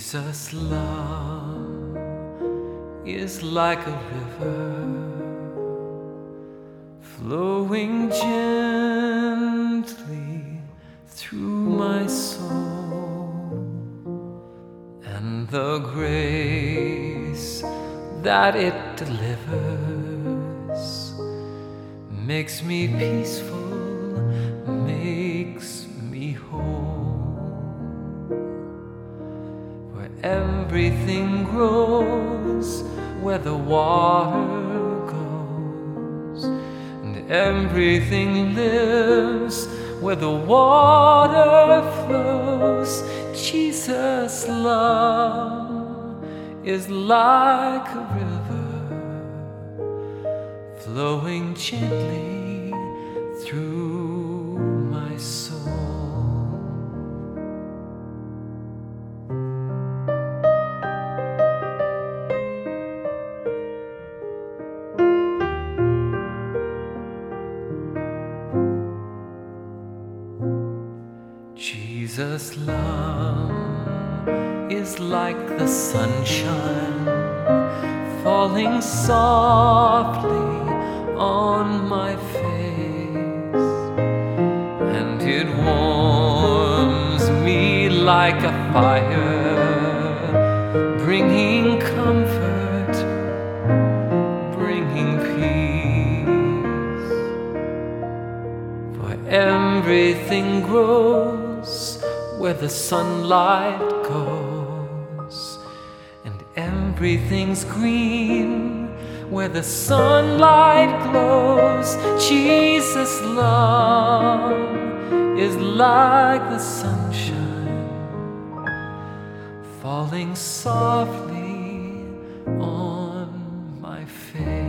Jesus' love is like a river flowing gently through my soul, and the grace that it delivers makes me peaceful, makes me whole. Where everything grows where the water goes, and everything lives where the water flows. Jesus' love is like a river flowing gently through my soul. Jesus' love is like the sunshine falling softly on my face, and it warms me like a fire, bringing comfort, bringing peace. For everything grows where the sunlight goes, and everything's green where the sunlight glows. Jesus' love is like the sunshine falling softly on my face.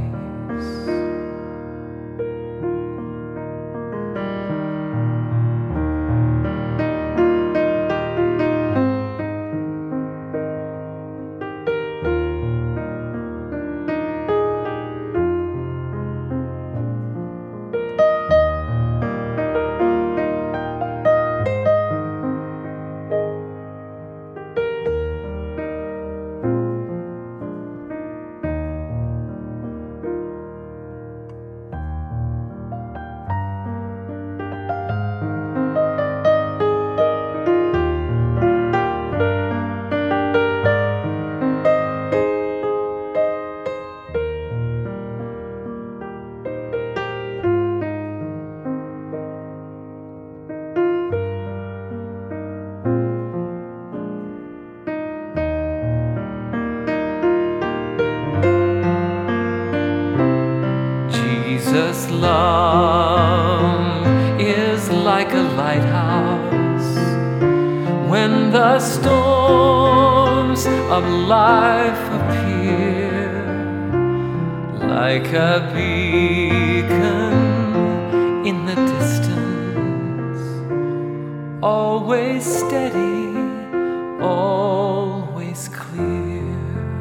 Jesus' love is like a lighthouse when the storms of life appear, like a beacon in the distance, always steady, always clear.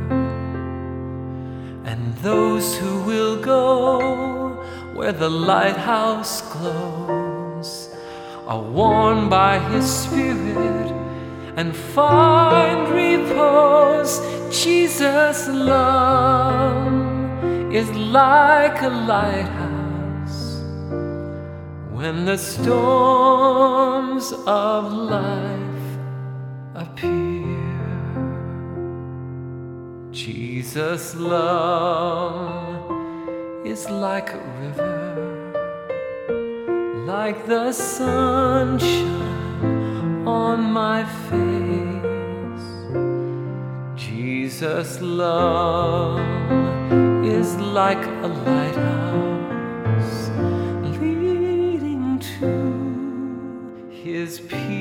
And those who will go where the lighthouse glows are warmed by His Spirit and find repose. Jesus' love is like a lighthouse when the storms of life appear. Jesus' love is like a river, like the sunshine on my face. Jesus' love is like a lighthouse leading to His peace.